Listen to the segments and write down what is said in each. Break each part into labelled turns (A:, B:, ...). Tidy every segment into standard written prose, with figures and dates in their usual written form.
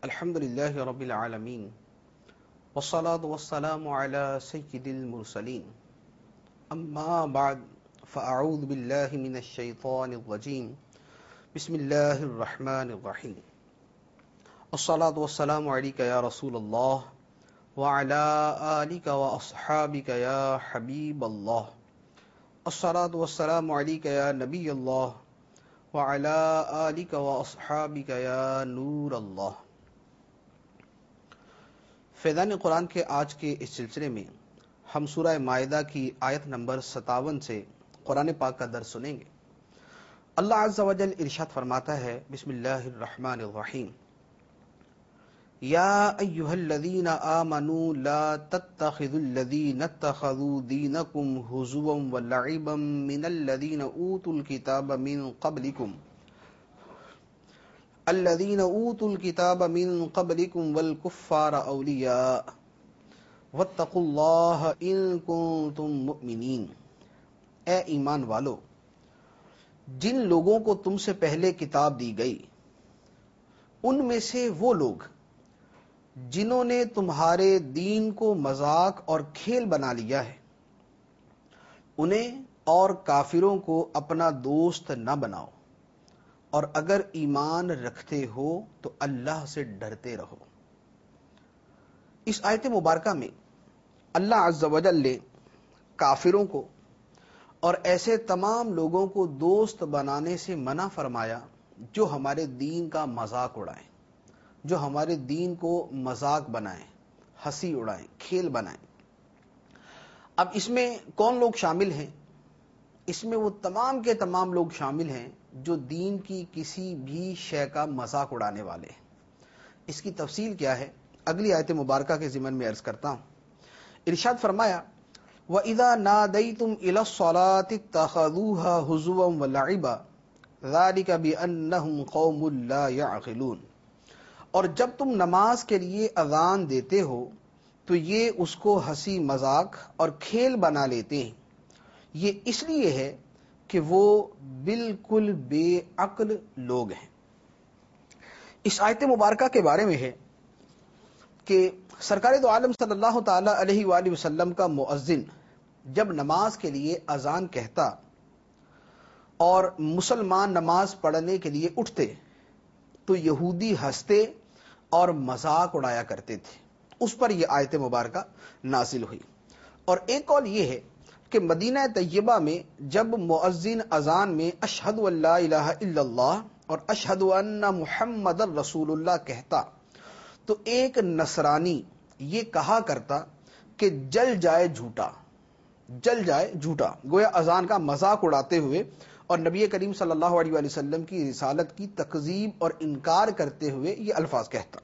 A: الحمد لله رب العالمين والصلاة والسلام على سيد المرسلين أما بعد فأعوذ بالله من الشيطان الرجيم بسم الله الرحمن الرحيم الصلاة والسلام عليك يا رسول الله وعلى آلك وأصحابك يا حبيب الله الصلاة والسلام عليك يا نبي الله وعلى آلك وأصحابك يا نور الله۔ فیضان قرآن کے آج کے اس سلسلے میں ہم سورہ مائدہ کی آیت نمبر 57 سے قرآن پاک کا درس سنیں گے۔ اللہ عز و جل ارشاد فرماتا ہے، بسم اللہ الرحمن الرحیم، یا ایہا الذین آمنوا لا تتخذوا الذین اتخذوا دینکم ہزوا ولعبا من الذین اوتوا الکتاب من قبلکم الذین اوتوا الکتاب من قبلکم والکفار اولیاء واتقوا اللہ ان کنتم مؤمنین۔ اے ایمان والو، جن لوگوں کو تم سے پہلے کتاب دی گئی ان میں سے وہ لوگ جنہوں نے تمہارے دین کو مذاق اور کھیل بنا لیا ہے، انہیں اور کافروں کو اپنا دوست نہ بناؤ، اور اگر ایمان رکھتے ہو تو اللہ سے ڈرتے رہو۔ اس آیت مبارکہ میں اللہ عز و جل نے کافروں کو اور ایسے تمام لوگوں کو دوست بنانے سے منع فرمایا جو ہمارے دین کا مذاق اڑائیں، جو ہمارے دین کو مذاق بنائیں، ہنسی اڑائیں، کھیل بنائیں۔ اب اس میں کون لوگ شامل ہیں؟ اس میں وہ تمام کے تمام لوگ شامل ہیں جو دین کی کسی بھی شے کا مذاق اڑانے والے ہیں۔ اس کی تفصیل کیا ہے اگلی آیت مبارکہ کے ضمن میں عرض کرتا ہوں۔ ارشاد فرمایا، وَإِذَا نَادَيْتُمْ إِلَى الصَّلَاةِ اتَّخَذُوهَا هُزُوًا وَلَعِبًا ذَلِكَ بِأَنَّهُمْ قَوْمٌ لَا يَعْقِلُونَ۔ اور جب تم نماز کے لیے اذان دیتے ہو تو یہ اس کو ہنسی مذاق اور کھیل بنا لیتے ہیں، یہ اس لیے ہے کہ وہ بالکل بے عقل لوگ ہیں۔ اس آیت مبارکہ کے بارے میں ہے کہ سرکار دو عالم صلی اللہ تعالی علیہ وآلہ وسلم کا مؤذن جب نماز کے لیے اذان کہتا اور مسلمان نماز پڑھنے کے لیے اٹھتے تو یہودی ہنستے اور مذاق اڑایا کرتے تھے۔ اس پر یہ آیت مبارکہ نازل ہوئی۔ اور ایک قول یہ ہے کہ مدینہ طیبہ میں جب مؤذن اذان میں اشہد ان لا الہ الا اللہ اور اشہد ان محمد رسول اللہ کہتا تو ایک نصرانی یہ کہا کرتا کہ جل جائے جھوٹا، جل جائے جھوٹا، گویا اذان کا مذاق اڑاتے ہوئے اور نبی کریم صلی اللہ علیہ وآلہ وسلم کی رسالت کی تکذیب اور انکار کرتے ہوئے یہ الفاظ کہتا۔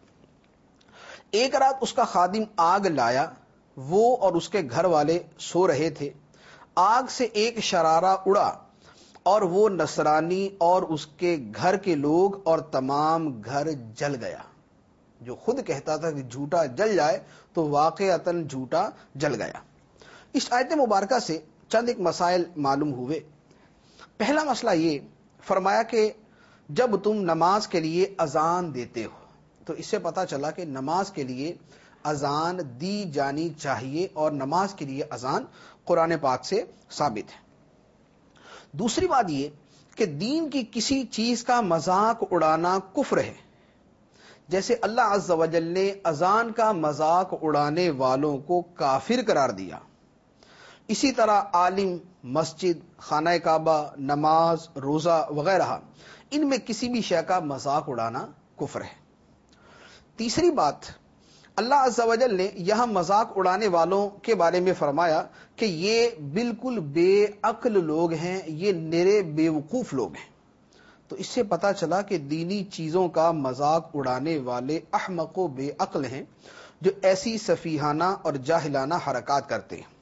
A: ایک رات اس کا خادم آگ لایا، وہ اور اس کے گھر والے سو رہے تھے۔ آگ سے ایک شرارہ اڑا اور وہ نصرانی اور اس کے گھر کے لوگ اور تمام گھر جل گیا۔ جو خود کہتا تھا کہ جھوٹا جل جائے تو واقعتاً جھوٹا جل گیا۔ اس آیت مبارکہ سے چند ایک مسائل معلوم ہوئے۔ پہلا مسئلہ یہ فرمایا کہ جب تم نماز کے لیے اذان دیتے ہو تو اس سے پتہ چلا کہ نماز کے لیے اذان دی جانی چاہیے اور نماز کے لیے اذان قرآن پاک سے ثابت ہے۔ دوسری بات یہ کہ دین کی کسی چیز کا مذاق اڑانا کفر ہے، جیسے اللہ عز و جل نے اذان کا مذاق اڑانے والوں کو کافر قرار دیا، اسی طرح عالم، مسجد، خانہ کعبہ، نماز، روزہ وغیرہ ان میں کسی بھی شے کا مذاق اڑانا کفر ہے۔ تیسری بات، اللہ عز و جل نے یہاں مذاق اڑانے والوں کے بارے میں فرمایا کہ یہ بالکل بے عقل لوگ ہیں، یہ نرے بیوقوف لوگ ہیں۔ تو اس سے پتہ چلا کہ دینی چیزوں کا مذاق اڑانے والے احمق و بے عقل ہیں جو ایسی سفیہانہ اور جاہلانہ حرکات کرتے ہیں۔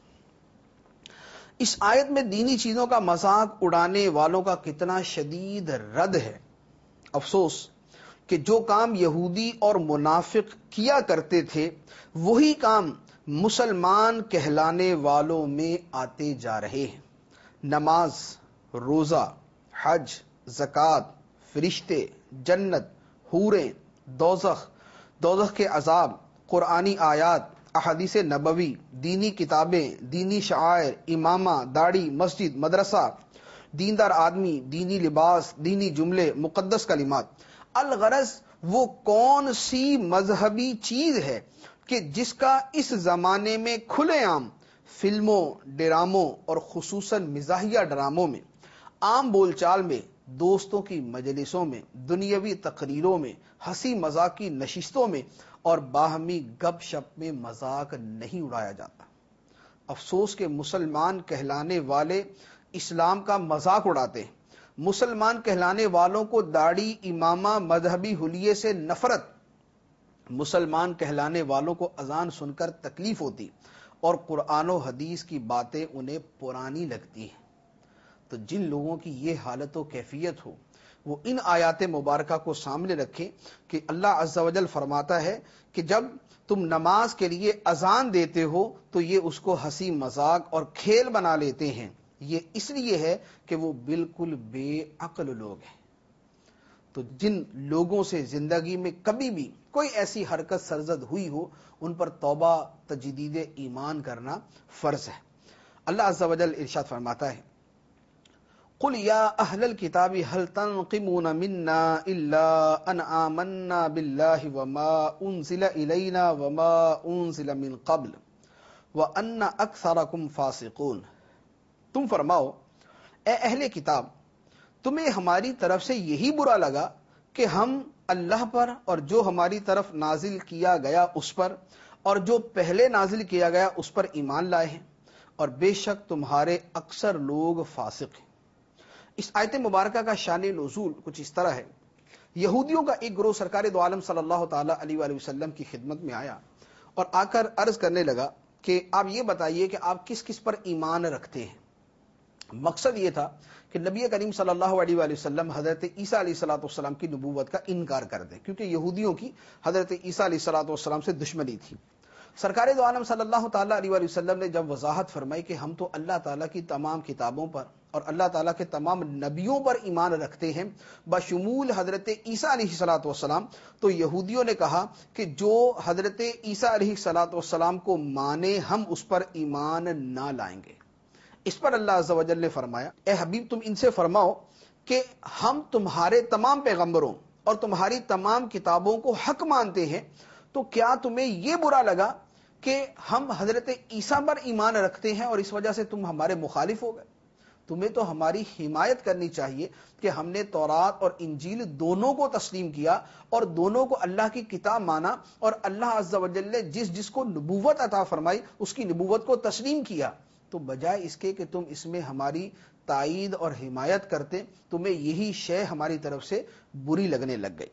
A: اس آیت میں دینی چیزوں کا مذاق اڑانے والوں کا کتنا شدید رد ہے۔ افسوس کہ جو کام یہودی اور منافق کیا کرتے تھے وہی کام مسلمان کہلانے والوں میں آتے جا رہے ہیں۔ نماز، روزہ، حج، زکوٰۃ، فرشتے، جنت، حوریں، دوزخ، دوزخ کے عذاب، قرآنی آیات، احادیث نبوی، دینی کتابیں، دینی شعائر، امامہ، داڑھی، مسجد، مدرسہ، دیندار آدمی، دینی لباس، دینی جملے، مقدس کلمات۔ الغرض وہ کون سی مذہبی چیز ہے کہ جس کا اس زمانے میں کھلے عام فلموں، ڈراموں اور خصوصاً مزاحیہ ڈراموں میں، عام بول چال میں، دوستوں کی مجلسوں میں، دنیاوی تقریروں میں، ہنسی مذاق کی نشستوں میں اور باہمی گپ شپ میں مذاق نہیں اڑایا جاتا۔ افسوس کہ مسلمان کہلانے والے اسلام کا مذاق اڑاتے ہیں۔ مسلمان کہلانے والوں کو داڑھی، امامہ، مذہبی حلیے سے نفرت، مسلمان کہلانے والوں کو اذان سن کر تکلیف ہوتی اور قرآن و حدیث کی باتیں انہیں پرانی لگتی ہیں۔ تو جن لوگوں کی یہ حالت و کیفیت ہو وہ ان آیات مبارکہ کو سامنے رکھیں کہ اللہ عز و جل فرماتا ہے کہ جب تم نماز کے لیے اذان دیتے ہو تو یہ اس کو ہنسی مذاق اور کھیل بنا لیتے ہیں۔ یہ اس لیے ہے کہ وہ بالکل بے عقل لوگ ہیں۔ تو جن لوگوں سے زندگی میں کبھی بھی کوئی ایسی حرکت سرزد ہوئی ہو ان پر توبہ، تجدید ایمان کرنا فرض ہے۔ اللہ عز و جل ارشاد فرماتا ہے قل یا اہل الکتاب هل تنقمون منا الا ان آمنا باللہ وما انزل الینا وما انزل من قبل وان اکثرکم فاسقون۔ تم فرماؤ اے اہل کتاب، تمہیں ہماری طرف سے یہی برا لگا کہ ہم اللہ پر اور جو ہماری طرف نازل کیا گیا اس پر اور جو پہلے نازل کیا گیا اس پر ایمان لائے ہیں، اور بے شک تمہارے اکثر لوگ فاسق ہیں۔ اس آیت مبارکہ کا شان نزول کچھ اس طرح ہے۔ یہودیوں کا ایک گروہ سرکار دو عالم صلی اللہ تعالی علیہ وآلہ وسلم کی خدمت میں آیا اور آ کر عرض کرنے لگا کہ آپ یہ بتائیے کہ آپ کس کس پر ایمان رکھتے ہیں۔ مقصد یہ تھا کہ نبی کریم صلی اللہ علیہ وآلہ وسلم حضرت عیسیٰ علیہ الصلوۃ والسلام کی نبوت کا انکار کر دیں، کیونکہ یہودیوں کی حضرت عیسیٰ علیہ الصلوۃ والسلام سے دشمنی تھی۔ سرکار دو عالم صلی اللہ تعالیٰ علیہ وآلہ وسلم نے جب وضاحت فرمائی کہ ہم تو اللہ تعالیٰ کی تمام کتابوں پر اور اللہ تعالیٰ کے تمام نبیوں پر ایمان رکھتے ہیں بشمول حضرت عیسیٰ علیہ الصلوۃ والسلام، تو یہودیوں نے کہا کہ جو حضرت عیسیٰ علیہ الصلوۃ والسلام کو مانے ہم اس پر ایمان نہ لائیں گے۔ اس پر اللہ عز و جل نے فرمایا اے حبیب تم ان سے فرماؤ کہ ہم تمہارے تمام پیغمبروں اور تمہاری تمام کتابوں کو حق مانتے ہیں، تو کیا تمہیں یہ برا لگا کہ ہم حضرت عیسیٰ پر ایمان رکھتے ہیں اور اس وجہ سے تم ہمارے مخالف ہو گئے؟ تمہیں تو ہماری حمایت کرنی چاہیے کہ ہم نے تورات اور انجیل دونوں کو تسلیم کیا اور دونوں کو اللہ کی کتاب مانا، اور اللہ عز و جل نے جس جس کو نبوت عطا فرمائی اس کی نبوت کو تسلیم کیا، تو بجائے اس کے کہ تم اس میں ہماری تائید اور حمایت کرتے، تمہیں یہی شے ہماری طرف سے بری لگنے لگ گئی۔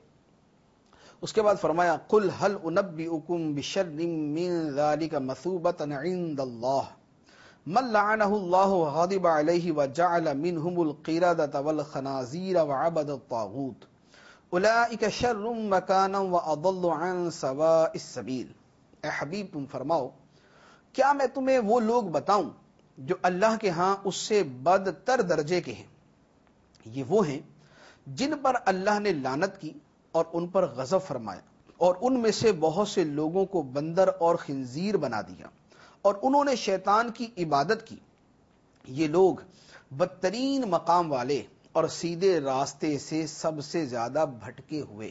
A: اس کے بعد فرمایا قل هل انبئکم بشر من ذلک مثوبۃ عند اللہ من لعنہ اللہ وغضب علیہ وجعل منهم القردۃ والخنازیر وعبد الطاغوت اولئک شر مکانا واضل عن سواء السبیل۔ اے حبیب تم فرماؤ کیا میں تمہیں وہ لوگ بتاؤں جو اللہ کے ہاں اس سے بدتر درجے کے ہیں؟ یہ وہ ہیں جن پر اللہ نے لعنت کی اور ان پر غضب فرمایا، اور ان میں سے بہت سے لوگوں کو بندر اور خنزیر بنا دیا، اور انہوں نے شیطان کی عبادت کی۔ یہ لوگ بدترین مقام والے اور سیدھے راستے سے سب سے زیادہ بھٹکے ہوئے۔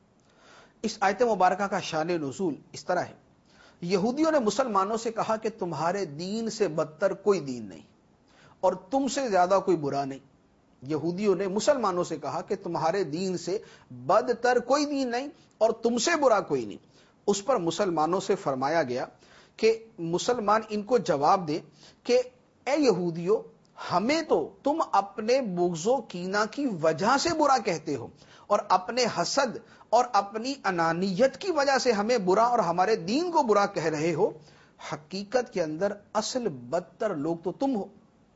A: اس آیت مبارکہ کا شان نزول اس طرح ہے۔ یہودیوں نے مسلمانوں سے کہا کہ تمہارے دین سے بدتر کوئی دین نہیں اور تم سے زیادہ کوئی برا نہیں۔ یہودیوں نے مسلمانوں سے کہا کہ تمہارے دین سے بدتر کوئی دین نہیں اور تم سے برا کوئی نہیں۔ اس پر مسلمانوں سے فرمایا گیا کہ مسلمان ان کو جواب دے کہ اے یہودیو، ہمیں تو تم اپنے بغض و کینہ کی وجہ سے برا کہتے ہو اور اپنے حسد اور اپنی انانیت کی وجہ سے ہمیں برا اور ہمارے دین کو برا کہہ رہے ہو۔ حقیقت کے اندر اصل بدتر لوگ تو تم ہو۔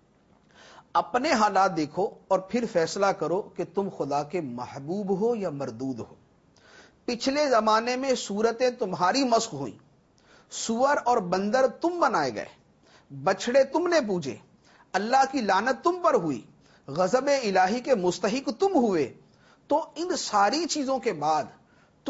A: اپنے حالات دیکھو اور پھر فیصلہ کرو کہ تم خدا کے محبوب ہو یا مردود ہو۔ پچھلے زمانے میں صورتیں تمہاری مسخ ہوئیں، سور اور بندر تم بنائے گئے، بچڑے تم نے پوجے، اللہ کی لعنت تم پر ہوئی، غضب الہی کے مستحق تم ہوئے، تو ان ساری چیزوں کے بعد تم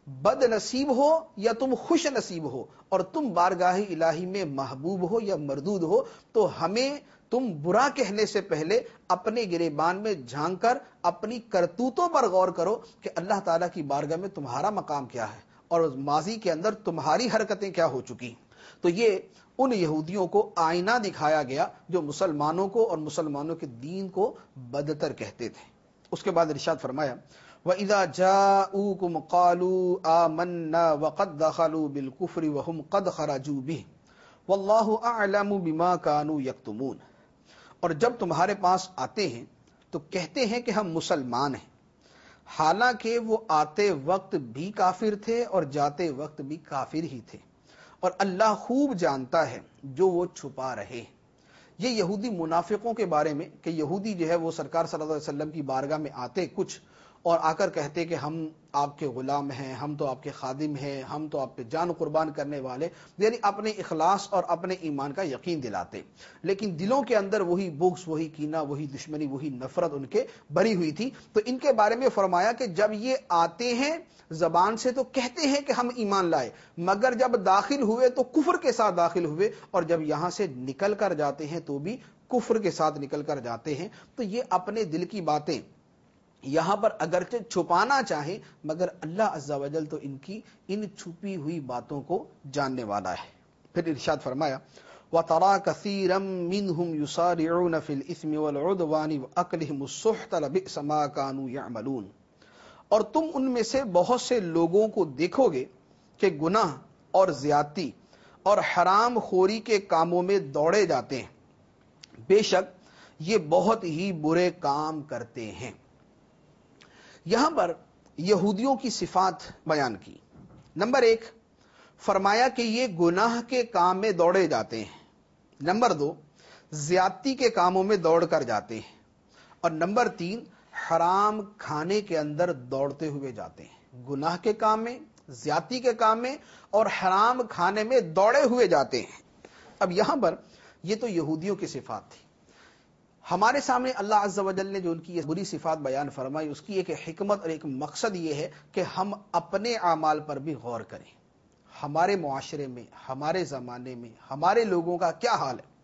A: بد نصیب ہو یا تم خوش نصیب ہو، اور تم بارگاہ الہی میں محبوب ہو یا مردود ہو، تو ہمیں تم برا کہنے سے پہلے اپنے گریبان میں جھانک کر اپنی کرتوتوں پر غور کرو کہ اللہ تعالیٰ کی بارگاہ میں تمہارا مقام کیا ہے اور ماضی کے اندر تمہاری حرکتیں کیا ہو چکی۔ تو یہ ان یہودیوں کو آئینہ دکھایا گیا جو مسلمانوں کو اور مسلمانوں کے دین کو بدتر کہتے تھے۔ اس کے بعد ارشاد فرمایا وَإِذَا جَاءُوكُمْ قَالُوا آمَنَّا وَقَدْ دَخَلُوا بِالْكُفْرِ وَهُمْ قَدْ خَرَجُوا بِهِ وَاللَّهُ أَعْلَمُ بِمَا كَانُوا يَكْتُمُونَ، اور جب تمہارے پاس آتے ہیں تو کہتے ہیں کہ ہم مسلمان ہیں، حالانکہ وہ آتے وقت بھی کافر تھے اور جاتے وقت بھی کافر ہی تھے، اور اللہ خوب جانتا ہے جو وہ چھپا رہے ہیں۔ یہ یہودی منافقوں کے بارے میں کہ یہودی جو ہے وہ سرکار صلی اللہ علیہ وسلم کی بارگاہ میں آتے کچھ اور آ کر کہتے کہ ہم آپ کے غلام ہیں، ہم تو آپ کے خادم ہیں، ہم تو آپ پہ جان قربان کرنے والے، یعنی اپنے اخلاص اور اپنے ایمان کا یقین دلاتے، لیکن دلوں کے اندر وہی بغض، وہی کینہ، وہی دشمنی، وہی نفرت ان کے بری ہوئی تھی۔ تو ان کے بارے میں فرمایا کہ جب یہ آتے ہیں زبان سے تو کہتے ہیں کہ ہم ایمان لائے، مگر جب داخل ہوئے تو کفر کے ساتھ داخل ہوئے، اور جب یہاں سے نکل کر جاتے ہیں تو بھی کفر کے ساتھ نکل کر جاتے ہیں۔ تو یہ اپنے دل کی باتیں یہاں پر اگرچہ چھپانا چاہیں، مگر اللہ عز و جل تو ان چھپی ہوئی باتوں کو جاننے والا ہے۔ پھر ارشاد فرمایا وَتَرَى كَثِيرًا مِّنْهُمْ يُسَارِعُونَ فِي الْإِثْمِ وَالْعُدْوَانِ وَأَكْلِهِمُ السُّحْتَ لَبِئْسَ مَا كَانُوا يَعْمَلُونَ، اور تم ان میں سے بہت سے لوگوں کو دیکھو گے کہ گناہ اور زیادتی اور حرام خوری کے کاموں میں دوڑے جاتے ہیں، بے شک یہ بہت ہی برے کام کرتے ہیں۔ یہاں پر یہودیوں کی صفات بیان کی۔ نمبر 1 فرمایا کہ یہ گناہ کے کام میں دوڑے جاتے ہیں، نمبر 2 زیادتی کے کاموں میں دوڑ کر جاتے ہیں، اور نمبر 3 حرام کھانے کے اندر دوڑتے ہوئے جاتے ہیں۔ گناہ کے کام میں، زیادتی کے کام میں اور حرام کھانے میں دوڑے ہوئے جاتے ہیں۔ اب یہاں پر یہ تو یہودیوں کی صفات تھی۔ ہمارے سامنے اللہ عز و جل نے جو ان کی یہ بری صفات بیان فرمائی، اس کی ایک حکمت اور ایک مقصد یہ ہے کہ ہم اپنے اعمال پر بھی غور کریں۔ ہمارے معاشرے میں، ہمارے زمانے میں ہمارے لوگوں کا کیا حال ہے؟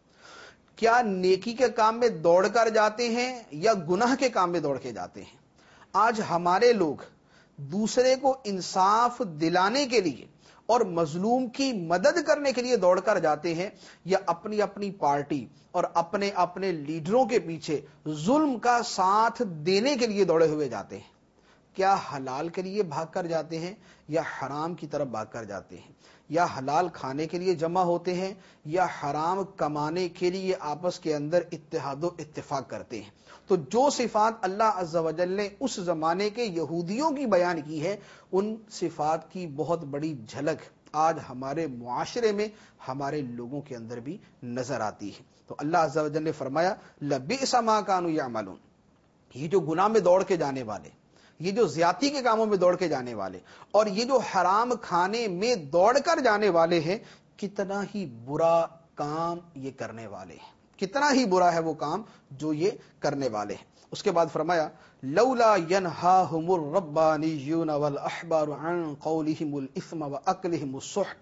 A: کیا نیکی کے کام میں دوڑ کر جاتے ہیں یا گناہ کے کام میں دوڑ کے جاتے ہیں؟ آج ہمارے لوگ دوسرے کو انصاف دلانے کے لیے اور مظلوم کی مدد کرنے کے لیے دوڑ کر جاتے ہیں، یا اپنی اپنی پارٹی اور اپنے اپنے لیڈروں کے پیچھے ظلم کا ساتھ دینے کے لیے دوڑے ہوئے جاتے ہیں؟ کیا حلال کے لیے بھاگ کر جاتے ہیں یا حرام کی طرف بھاگ کر جاتے ہیں؟ یا حلال کھانے کے لیے جمع ہوتے ہیں یا حرام کمانے کے لیے آپس کے اندر اتحاد و اتفاق کرتے ہیں؟ تو جو صفات اللہ عز و جل نے اس زمانے کے یہودیوں کی بیان کی ہے، ان صفات کی بہت بڑی جھلک آج ہمارے معاشرے میں ہمارے لوگوں کے اندر بھی نظر آتی ہے۔ تو اللہ عز و جل نے فرمایا لبئس ما کانوا یعملون، یہ جو گناہ میں دوڑ کے جانے والے، یہ جو زیادتی کے کاموں میں دوڑ کے جانے والے، اور یہ جو حرام کھانے میں دوڑ کر جانے والے ہیں، کتنا ہی برا کام یہ کرنے والے ہیں، کتنا ہی برا ہے وہ کام جو یہ کرنے والے ہیں۔ اس کے بعد فرمایا لولا ینہاہم الربانیون والاحبار عن قولہم الاثم واکلہم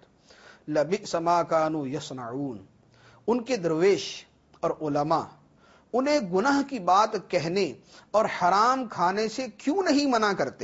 A: السحت لبئس ما کانوا یصنعون، ان کے درویش اور علماء انہیں گناہ کی بات کہنے اور حرام کھانے سے کیوں نہیں منع کرتے؟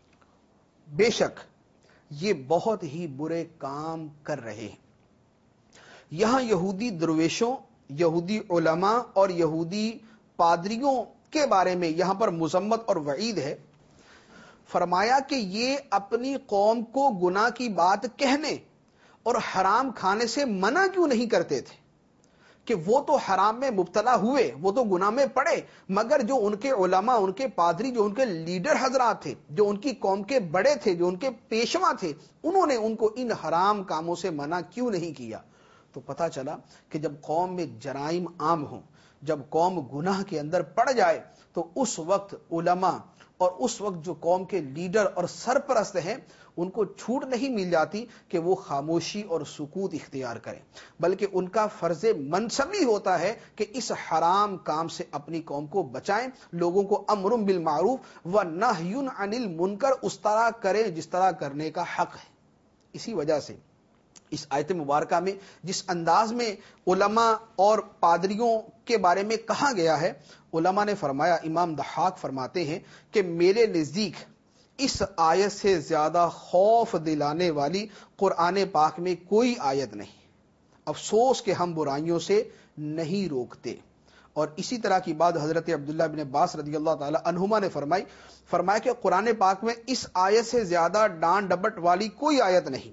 A: بے شک یہ بہت ہی برے کام کر رہے ہیں۔ یہاں یہودی درویشوں، یہودی علماء اور یہودی پادریوں کے بارے میں یہاں پر مذمت اور وعید ہے۔ فرمایا کہ یہ اپنی قوم کو گناہ کی بات کہنے اور حرام کھانے سے منع کیوں نہیں کرتے تھے؟ کہ وہ تو حرام میں مبتلا ہوئے، وہ تو گناہ میں پڑے، مگر جو ان کے علماء، ان کے پادری، جو ان کے لیڈر حضرات تھے، جو ان کی قوم کے بڑے تھے، جو ان کے پیشوا تھے، انہوں نے ان کو ان حرام کاموں سے منع کیوں نہیں کیا؟ تو پتہ چلا کہ جب قوم میں جرائم عام ہوں، جب قوم گناہ کے اندر پڑ جائے، تو اس وقت علماء اور اس وقت جو قوم کے لیڈر اور سرپرست ہیں ان کو چھوٹ نہیں مل جاتی کہ وہ خاموشی اور سکوت اختیار کریں، بلکہ ان کا فرض منصبی ہوتا ہے کہ اس حرام کام سے اپنی قوم کو بچائیں، لوگوں کو امر بالمعروف و نہی عن المنکر اس طرح کریں جس طرح کرنے کا حق ہے۔ اسی وجہ سے اس آیت مبارکہ میں جس انداز میں علماء اور پادریوں کے بارے میں کہا گیا ہے، علماء نے فرمایا، امام ضحاک فرماتے ہیں کہ میرے نزدیک اس آیت سے زیادہ خوف دلانے والی قرآن پاک میں کوئی آیت نہیں۔ افسوس کہ ہم برائیوں سے نہیں روکتے۔ اور اسی طرح کی بات حضرت عبداللہ بن عباس رضی اللہ تعالی عنہما نے فرمایا کہ قرآن پاک میں اس آیت سے زیادہ ڈانٹ ڈپٹ والی کوئی آیت نہیں،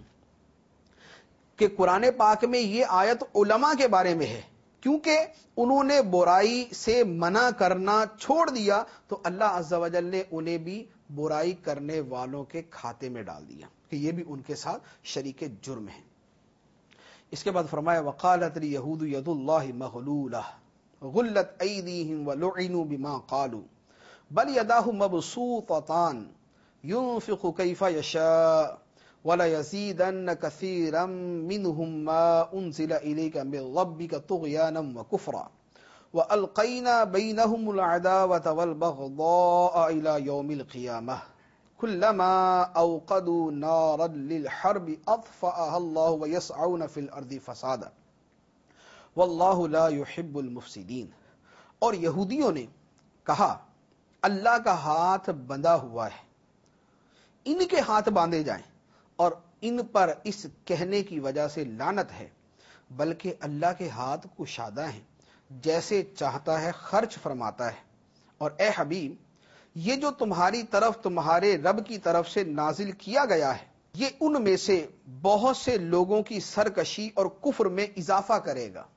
A: کہ قرآن پاک میں یہ آیت علماء کے بارے میں ہے، کیونکہ انہوں نے برائی سے منع کرنا چھوڑ دیا تو اللہ عز و جل نے انہیں بھی برائی کرنے والوں کے کھاتے میں ڈال دیا کہ یہ بھی ان کے ساتھ شریک جرم ہے۔ اس کے بعد فرمایا وقالت الیہود ید اللہ مغلولہ غلت ایدیہم ولعنوا بما قالوا بل یداہ مبسوطتان ينفق کیف یشاء وَلَيَزِيدَنَّ كَثِيرًا مِّنْهُمْ مَا أُنزِلَ إِلَيْكَ مِنْ رَبِّكَ طُغْيَانًا وَكُفْرًا وَأَلْقَيْنَا بَيْنَهُمُ الْعَدَاوَةَ وَالْبَغْضَاءَ إِلَى يَوْمِ الْقِيَامَةِ كُلَّمَا أَوْقَدُوا نَارًا لِلْحَرْبِ أَطْفَأَهَا اللَّهُ وَيَسْعَوْنَ فِي الْأَرْضِ فَسَادًا وَاللَّهُ لَا يُحِبُّ الْمُفْسِدِينَ۔ اور یہودیوں نے کہا اللہ کا ہاتھ بندھا ہوا ہے، ان کے ہاتھ باندھے جائیں، اور ان پر اس کہنے کی وجہ سے لعنت ہے، بلکہ اللہ کے ہاتھ کشادہ ہیں، جیسے چاہتا ہے خرچ فرماتا ہے۔ اور اے حبیب، یہ جو تمہاری طرف تمہارے رب کی طرف سے نازل کیا گیا ہے، یہ ان میں سے بہت سے لوگوں کی سرکشی اور کفر میں اضافہ کرے گا،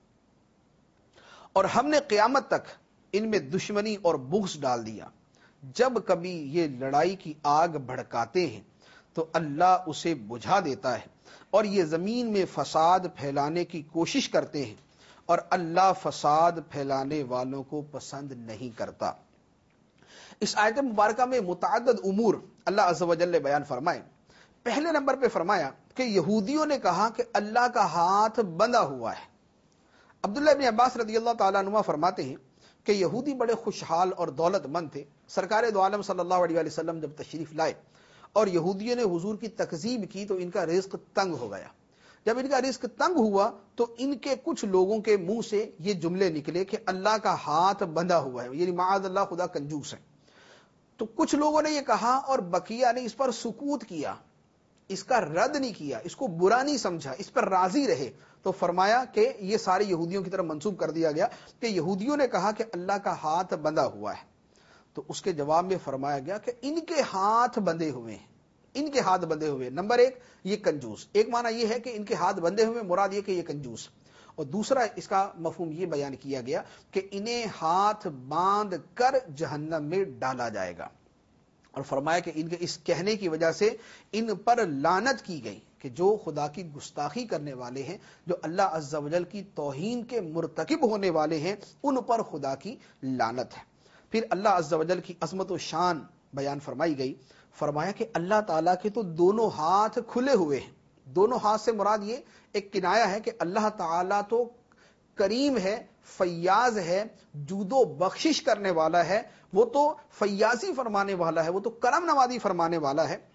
A: اور ہم نے قیامت تک ان میں دشمنی اور بغض ڈال دیا۔ جب کبھی یہ لڑائی کی آگ بھڑکاتے ہیں تو اللہ اسے بجھا دیتا ہے، اور یہ زمین میں فساد پھیلانے کی کوشش کرتے ہیں، اور اللہ فساد پھیلانے والوں کو پسند نہیں کرتا۔ اس آیت مبارکہ میں متعدد امور اللہ عز و جل نے بیان فرمائے۔ پہلے نمبر پہ فرمایا کہ یہودیوں نے کہا کہ اللہ کا ہاتھ بندھا ہوا ہے۔ عبداللہ بن عباس رضی اللہ تعالیٰ عنہ فرماتے ہیں کہ یہودی بڑے خوشحال اور دولت مند تھے۔ سرکار دو عالم صلی اللہ علیہ وسلم جب تشریف لائے اور یہودیوں نے حضور کی تکذیب کی تو ان کا رزق تنگ ہو گیا۔ جب ان کا رزق تنگ ہوا تو ان کے کچھ لوگوں کے منہ سے یہ جملے نکلے کہ اللہ کا ہاتھ بندھا ہوا ہے، یعنی معاذ اللہ خدا کنجوس ہے۔ تو کچھ لوگوں نے یہ کہا اور بقیہ نے اس پر سکوت کیا، اس کا رد نہیں کیا، اس کو برا نہیں سمجھا، اس پر راضی رہے۔ تو فرمایا کہ یہ سارے یہودیوں کی طرف منسوب کر دیا گیا کہ یہودیوں نے کہا کہ اللہ کا ہاتھ بندھا ہوا ہے۔ تو اس کے جواب میں فرمایا گیا کہ ان کے ہاتھ بندھے ہوئے ہیں، ان کے ہاتھ بندھے ہوئے۔ نمبر ایک، یہ کنجوس۔ ایک معنی یہ ہے کہ ان کے ہاتھ بندھے ہوئے، مراد یہ کہ یہ کنجوس، اور دوسرا اس کا مفہوم یہ بیان کیا گیا کہ انہیں ہاتھ باندھ کر جہنم میں ڈالا جائے گا، اور فرمایا کہ ان کے اس کہنے کی وجہ سے ان پر لعنت کی گئی کہ جو خدا کی گستاخی کرنے والے ہیں، جو اللہ عز و جل کی توہین کے مرتکب ہونے والے ہیں، ان پر خدا کی لعنت ہے۔ پھر اللہ عز و جل کی عظمت و شان بیان فرمائی گئی۔ فرمایا کہ اللہ تعالیٰ کے تو دونوں ہاتھ کھلے ہوئے ہیں۔ دونوں ہاتھ سے مراد یہ ایک کنایہ ہے کہ اللہ تعالیٰ تو کریم ہے، فیاض ہے، جود و بخشش کرنے والا ہے، وہ تو فیاضی فرمانے والا ہے، وہ تو کرم نوازی فرمانے والا ہے۔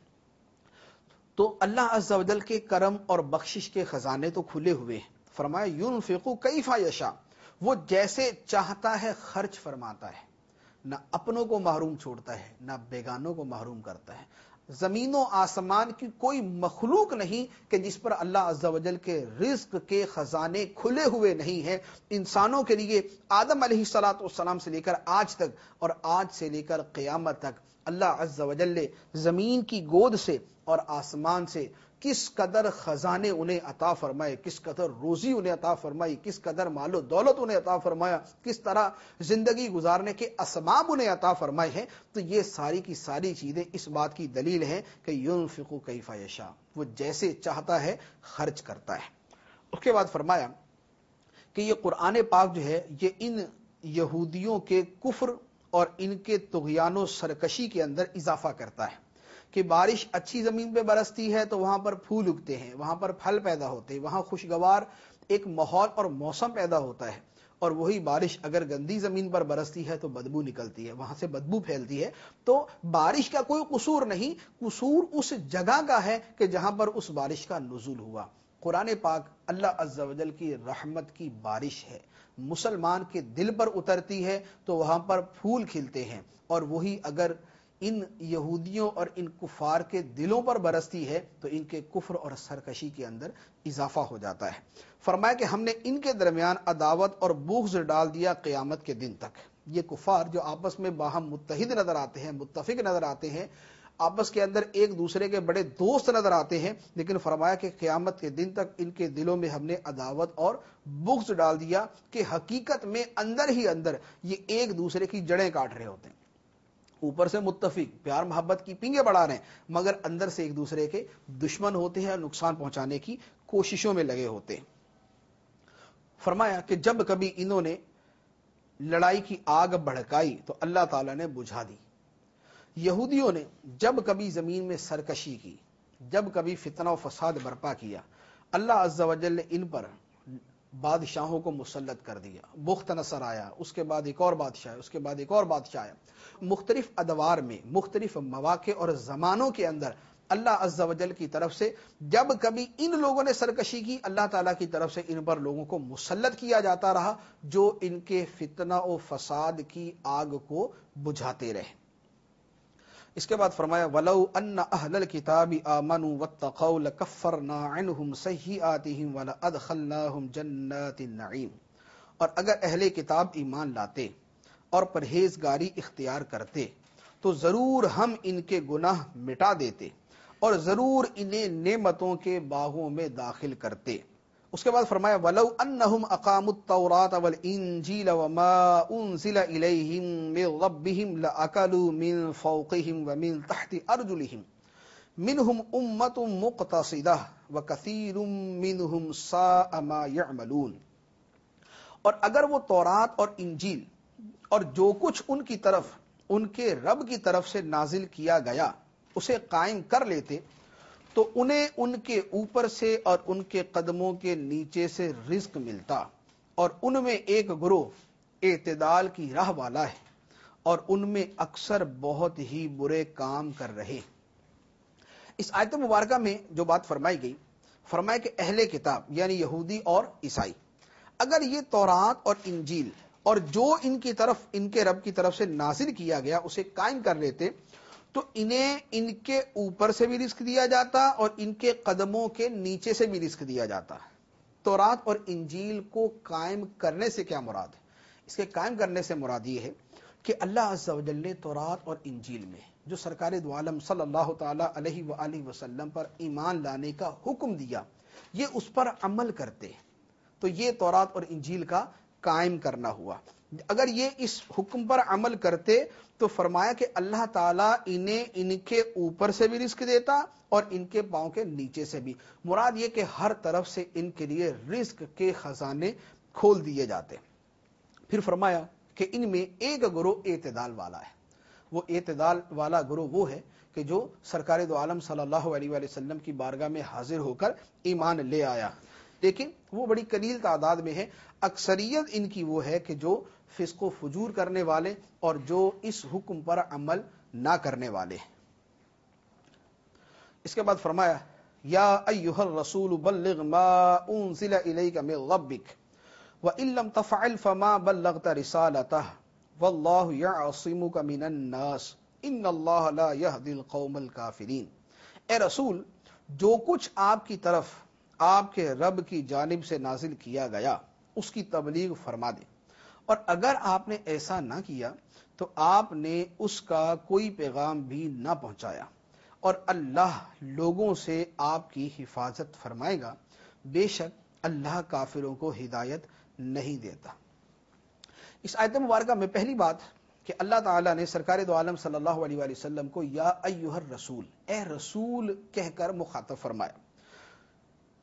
A: تو اللہ عز و جل کے کرم اور بخشش کے خزانے تو کھلے ہوئے ہیں۔ فرمایا ينفق کیف یشاء، وہ جیسے چاہتا ہے خرچ فرماتا ہے، نہ اپنوں کو محروم چھوڑتا ہے، نہ بیگانوں کو محروم کرتا ہے۔ زمین و آسمان کی کوئی مخلوق نہیں کہ جس پر اللہ عز و جل کے رزق کے خزانے کھلے ہوئے نہیں ہیں۔ انسانوں کے لیے آدم علیہ السلام سے لے کر آج تک، اور آج سے لے کر قیامت تک، اللہ عز و جل نے زمین کی گود سے اور آسمان سے کس قدر خزانے انہیں عطا فرمائے، کس قدر روزی انہیں عطا فرمائی، کس قدر مال و دولت انہیں عطا فرمایا، کس طرح زندگی گزارنے کے اسباب انہیں عطا فرمائے ہیں۔ تو یہ ساری کی ساری چیزیں اس بات کی دلیل ہیں کہ ينفق کیف یشاء، وہ جیسے چاہتا ہے خرچ کرتا ہے۔ اس کے بعد فرمایا کہ یہ قرآن پاک جو ہے یہ ان یہودیوں کے کفر اور ان کے طغیان و سرکشی کے اندر اضافہ کرتا ہے کہ بارش اچھی زمین پہ برستی ہے تو وہاں پر پھول اگتے ہیں، وہاں پر پھل پیدا ہوتے ہیں، وہاں خوشگوار ایک ماحول اور موسم پیدا ہوتا ہے، اور وہی بارش اگر گندی زمین پر برستی ہے تو بدبو نکلتی ہے، وہاں سے بدبو پھیلتی ہے۔ تو بارش کا کوئی قصور نہیں، قصور اس جگہ کا ہے کہ جہاں پر اس بارش کا نزول ہوا۔ قرآن پاک اللہ عز و جل کی رحمت کی بارش ہے، مسلمان کے دل پر اترتی ہے تو وہاں پر پھول کھلتے ہیں، اور وہی اگر ان یہودیوں اور ان کفار کے دلوں پر برستی ہے تو ان کے کفر اور سرکشی کے اندر اضافہ ہو جاتا ہے۔ فرمایا کہ ہم نے ان کے درمیان عداوت اور بغض ڈال دیا قیامت کے دن تک۔ یہ کفار جو آپس میں باہم متحد نظر آتے ہیں، متفق نظر آتے ہیں، آپس کے اندر ایک دوسرے کے بڑے دوست نظر آتے ہیں، لیکن فرمایا کہ قیامت کے دن تک ان کے دلوں میں ہم نے عداوت اور بغض ڈال دیا کہ حقیقت میں اندر ہی اندر یہ ایک دوسرے کی جڑیں کاٹ رہے ہوتے ہیں۔ اوپر سے متفق پیار محبت کی پنگے بڑھا رہے ہیں، مگر اندر سے ایک دوسرے کے دشمن ہوتے ہیں اور نقصان پہنچانے کی کوششوں میں لگے ہوتے ہیں۔ فرمایا کہ جب کبھی انہوں نے لڑائی کی آگ بھڑکائی تو اللہ تعالیٰ نے بجھا دی۔ یہودیوں نے جب کبھی زمین میں سرکشی کی، جب کبھی فتنہ و فساد برپا کیا، اللہ عز و جل نے ان پر بادشاہوں کو مسلط کر دیا۔ بخت نصر آیا، اس کے بعد ایک اور بادشاہ، اس کے بعد ایک اور بادشاہ آیا۔ مختلف ادوار میں، مختلف مواقع اور زمانوں کے اندر اللہ عز و جل کی طرف سے جب کبھی ان لوگوں نے سرکشی کی، اللہ تعالیٰ کی طرف سے ان پر لوگوں کو مسلط کیا جاتا رہا جو ان کے فتنہ و فساد کی آگ کو بجھاتے رہے۔ اس کے بعد فرمایا وَلَوْ أَنَّ أَهْلَ الْكِتَابِ آمَنُوا وَاتَّقَوْا لَكَفَّرْنَا عَنْهُمْ سَيِّئَاتِهِمْ وَلَأَدْخَلْنَاهُمْ جَنَّاتِ النَّعِيمِ، اور اگر اہل کتاب ایمان لاتے اور پرہیزگاری اختیار کرتے تو ضرور ہم ان کے گناہ مٹا دیتے اور ضرور انہیں نعمتوں کے باغوں میں داخل کرتے۔ اس کے بعد فرمایا وَلَوْ أَنَّهُمْ أَقَامُوا التَّوْرَاةَ وَالْإِنْجِيلَ وَمَا أُنزِلَ إِلَيْهِمْ مِنْ رَبِّهِمْ لَأَكَلُوا مِنْ فَوْقِهِمْ وَمِنْ تَحْتِ أَرْجُلِهِمْ مِنْهُمْ أُمَّةٌ مُقْتَصِدَةٌ وَكَثِيرٌ مِنْهُمْ سَاءَ مَا يَعْمَلُونَ، اور اگر وہ تورات اور انجیل اور جو کچھ ان کی طرف ان کے رب کی طرف سے نازل کیا گیا اسے قائم کر لیتے تو انہیں ان کے اوپر سے اور ان کے قدموں کے نیچے سے رزق ملتا، اور ان میں ایک گروہ اعتدال کی راہ والا ہے اور ان میں اکثر بہت ہی برے کام کر رہے۔ اس آیت مبارکہ میں جو بات فرمائی گئی، فرمایا کہ اہل کتاب یعنی یہودی اور عیسائی اگر یہ تورات اور انجیل اور جو ان کی طرف ان کے رب کی طرف سے نازل کیا گیا اسے قائم کر لیتے تو انہیں ان کے اوپر سے بھی رزق دیا جاتا اور ان کے قدموں کے نیچے سے بھی رزق دیا جاتا۔ تورات اور انجیل کو قائم کرنے سے کیا مراد ہے؟ اس کے قائم کرنے سے مراد یہ ہے کہ اللہ عز و جل نے تورات اور انجیل میں جو سرکار دو عالم صلی اللہ تعالی علیہ وآلہ وسلم پر ایمان لانے کا حکم دیا، یہ اس پر عمل کرتے، تو یہ تورات اور انجیل کا قائم کرنا ہوا۔ اگر یہ اس حکم پر عمل کرتے تو فرمایا کہ اللہ تعالیٰ انہیں ان کے اوپر سے بھی رزق دیتا اور ان کے پاؤں کے نیچے سے بھی۔ مراد یہ کہ ہر طرف سے ان کے لیے رزق کے خزانے کھول دیے جاتے۔ پھر فرمایا کہ ان میں ایک گروہ اعتدال والا ہے۔ وہ اعتدال والا گروہ وہ ہے کہ جو سرکار دو عالم صلی اللہ علیہ وآلہ وسلم کی بارگاہ میں حاضر ہو کر ایمان لے آیا، لیکن وہ بڑی قلیل تعداد میں ہے۔ اکثریت ان کی وہ ہے کہ جو فسق و فجور کرنے والے اور جو اس حکم پر عمل نہ کرنے والے۔ اس کے بعد فرمایا یا ایھا الرسول بلغ ما انزل الیک من ربک وان لم تفعل فما بلغت رسالته واللہ یعصمک من الناس ان اللہ لا یہدی القوم الکافرین۔ اے رسول، جو کچھ آپ کی طرف آپ کے رب کی جانب سے نازل کیا گیا اس کی تبلیغ فرما دیں، اور اگر آپ نے ایسا نہ کیا تو آپ نے اس کا کوئی پیغام بھی نہ پہنچایا، اور اللہ لوگوں سے آپ کی حفاظت فرمائے گا، بے شک اللہ کافروں کو ہدایت نہیں دیتا۔ اس آیت مبارکہ میں پہلی بات کہ اللہ تعالیٰ نے سرکار دو عالم صلی اللہ علیہ وآلہ وسلم کو یا ایھا الرسول، اے رسول کہہ کر مخاطب فرمایا۔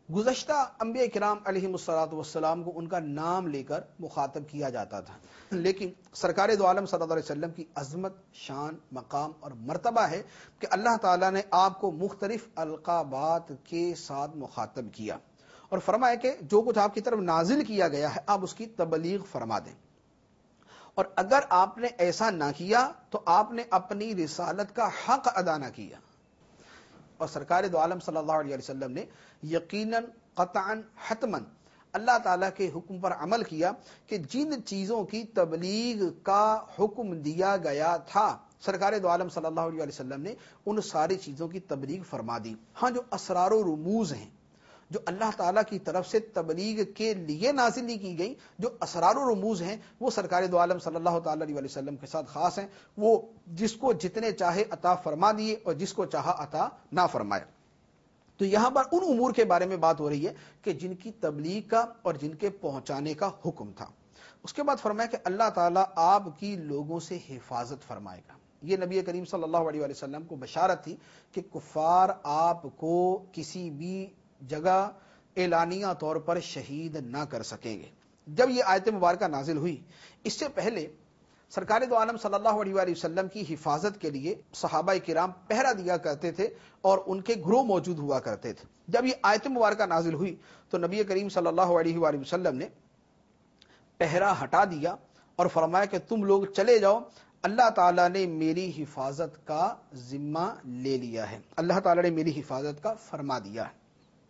A: گزشتہ انبیاء کرام علیہم الصلوۃ والسلام کو ان کا نام لے کر مخاطب کیا جاتا تھا، لیکن سرکار دو عالم صلی اللہ علیہ وسلم کی عظمت، شان، مقام اور مرتبہ ہے کہ اللہ تعالیٰ نے آپ کو مختلف القابات کے ساتھ مخاطب کیا اور فرمایا کہ جو کچھ آپ کی طرف نازل کیا گیا ہے آپ اس کی تبلیغ فرما دیں، اور اگر آپ نے ایسا نہ کیا تو آپ نے اپنی رسالت کا حق ادا نہ کیا۔ اور سرکار دو عالم صلی اللہ علیہ وسلم نے یقیناً، قطعاً، حتماً اللہ تعالیٰ کے حکم پر عمل کیا کہ جن چیزوں کی تبلیغ کا حکم دیا گیا تھا سرکار دو عالم صلی اللہ علیہ وسلم نے ان ساری چیزوں کی تبلیغ فرما دی۔ ہاں، جو اسرار و رموز ہیں، جو اللہ تعالیٰ کی طرف سے تبلیغ کے لیے نازل نہیں کی گئی، جو اسرار و رموز ہیں، وہ سرکار دو عالم صلی اللہ تعالیٰ علیہ وسلم کے ساتھ خاص ہیں۔ وہ جس کو جتنے چاہے عطا فرما دیے اور جس کو چاہا عطا نہ فرمائے۔ تو یہاں پر ان امور کے بارے میں بات ہو رہی ہے کہ جن کی تبلیغ کا اور جن کے پہنچانے کا حکم تھا۔ اس کے بعد فرمایا کہ اللہ تعالیٰ آپ کی لوگوں سے حفاظت فرمائے گا۔ یہ نبی کریم صلی اللہ علیہ وسلم کو بشارت تھی کہ کفار آپ کو کسی بھی جگہ اعلانیہ طور پر شہید نہ کر سکیں گے۔ جب یہ آیت مبارکہ نازل ہوئی، اس سے پہلے سرکار دو عالم صلی اللہ علیہ وسلم کی حفاظت کے لیے صحابہ کرام پہرا دیا کرتے تھے اور ان کے گروہ موجود ہوا کرتے تھے۔ جب یہ آیت مبارکہ نازل ہوئی تو نبی کریم صلی اللہ علیہ وسلم نے پہرا ہٹا دیا اور فرمایا کہ تم لوگ چلے جاؤ، اللہ تعالیٰ نے میری حفاظت کا ذمہ لے لیا ہے، اللہ تعالیٰ نے میری حفاظت کا فرما دیا ہے۔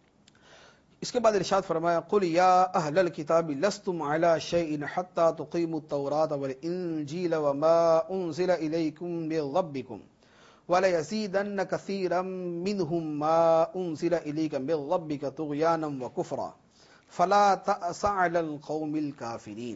A: اس کے بعد ارشاد فرمایا قل یا اہل الکتاب لستم علی شیء حتی تقیموا التوراۃ والانجیل وما انزل الیکم من ربکم ولیزیدن کثیرا منهم ما انزل الیک من ربک طغیانا وکفرا فلا تأس علی القوم الکافرین۔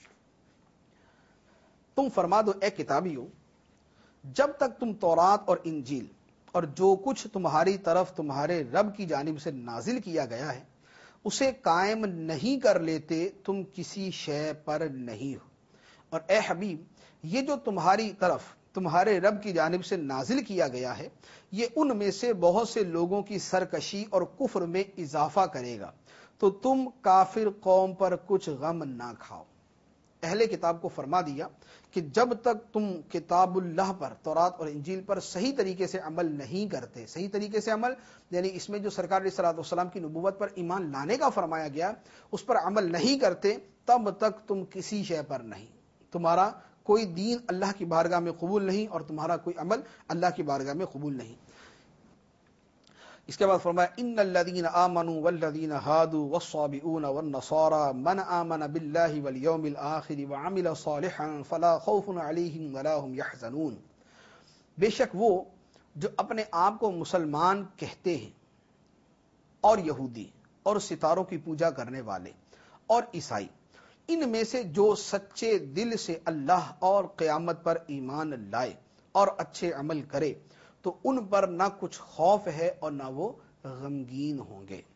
A: تم فرما دو اے کتابیوں، جب تک تم تورات اور انجیل اور جو کچھ تمہاری طرف تمہارے رب کی جانب سے نازل کیا گیا ہے اسے قائم نہیں کر لیتے، تم کسی شے پر نہیں ہو۔ اور اے حبیب، یہ جو تمہاری طرف تمہارے رب کی جانب سے نازل کیا گیا ہے یہ ان میں سے بہت سے لوگوں کی سرکشی اور کفر میں اضافہ کرے گا، تو تم کافر قوم پر کچھ غم نہ کھاؤ۔ اہل کتاب کو فرما دیا کہ جب تک تم کتاب اللہ پر، تورات اور انجیل پر صحیح طریقے سے عمل نہیں کرتے، صحیح طریقے سے عمل یعنی اس میں جو سرکار علیہ الصلوۃ والسلام کی نبوت پر ایمان لانے کا فرمایا گیا اس پر عمل نہیں کرتے، تب تک تم کسی شے پر نہیں، تمہارا کوئی دین اللہ کی بارگاہ میں قبول نہیں اور تمہارا کوئی عمل اللہ کی بارگاہ میں قبول نہیں۔ اس کے بعد فرمایا ان الذين آمنوا والذين هادوا والصابئون والنصارى من آمن بالله واليوم الآخر وعمل صالحا فلا خوف عليهم ولا هم يحزنون۔ بے شک وہ جو اپنے آپ کو مسلمان کہتے ہیں اور یہودی اور ستاروں کی پوجا کرنے والے اور عیسائی، ان میں سے جو سچے دل سے اللہ اور قیامت پر ایمان لائے اور اچھے عمل کرے تو ان پر نہ کچھ خوف ہے اور نہ وہ غمگین ہوں گے۔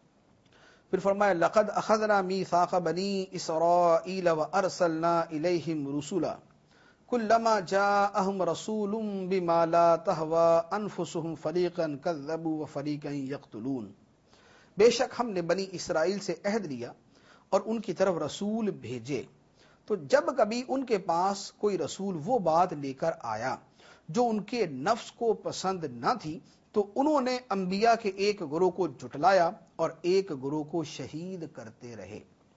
A: پھر فرمایا لقد اخذنا میثاق بنی اسرائیل وارسلنا الیہم رسلا کلما جاءہم رسول بما لا تہوی انفسہم فریقا کذبوا وفریقا یقتلون۔ بے شک ہم نے بنی اسرائیل سے عہد لیا اور ان کی طرف رسول بھیجے، تو جب کبھی ان کے پاس کوئی رسول وہ بات لے کر آیا جو ان کے نفس کو پسند نہ تھی تو انہوں نے انبیاء کے ایک گروہ کو جھٹلایا اور ایک گروہ کو شہید کرتے رہے۔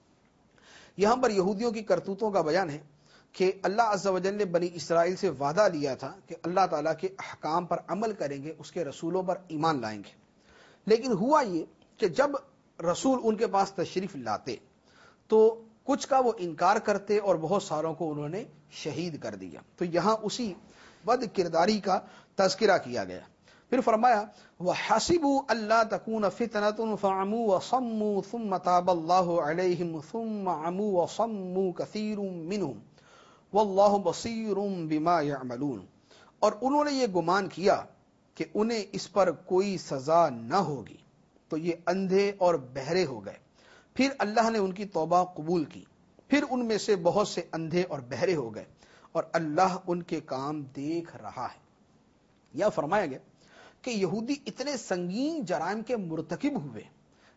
A: یہاں پر یہودیوں کی کرتوتوں کا بیان ہے کہ اللہ عز و جل نے بنی اسرائیل سے وعدہ لیا تھا کہ اللہ تعالیٰ کے احکام پر عمل کریں گے، اس کے رسولوں پر ایمان لائیں گے، لیکن ہوا یہ کہ جب رسول ان کے پاس تشریف لاتے تو کچھ کا وہ انکار کرتے اور بہت ساروں کو انہوں نے شہید کر دیا۔ تو یہاں اسی بد کرداری کا تذکرہ کیا گیا۔ پھر فرمایا وَحَسِبُوا أَلَّا تَكُونَ فِتْنَةٌ فَعَمُوا وَصَمُّوا ثُمَّ تَابَ اللَّهُ عَلَيْهِمْ ثُمَّ عَمُوا وَصَمُّوا كَثِيرٌ مِّنْهُمْ وَاللَّهُ بَصِيرٌ بِمَا يَعْمَلُونَ۔ اور انہوں نے یہ گمان کیا کہ انہیں اس پر کوئی سزا نہ ہوگی تو یہ اندھے اور بہرے ہو گئے، پھر اللہ نے ان کی توبہ قبول کی، پھر ان میں سے بہت سے اندھے اور بہرے ہو گئے اور اللہ ان کے کام دیکھ رہا ہے۔ یا فرمایا گیا کہ یہودی اتنے سنگین جرائم کے مرتکب ہوئے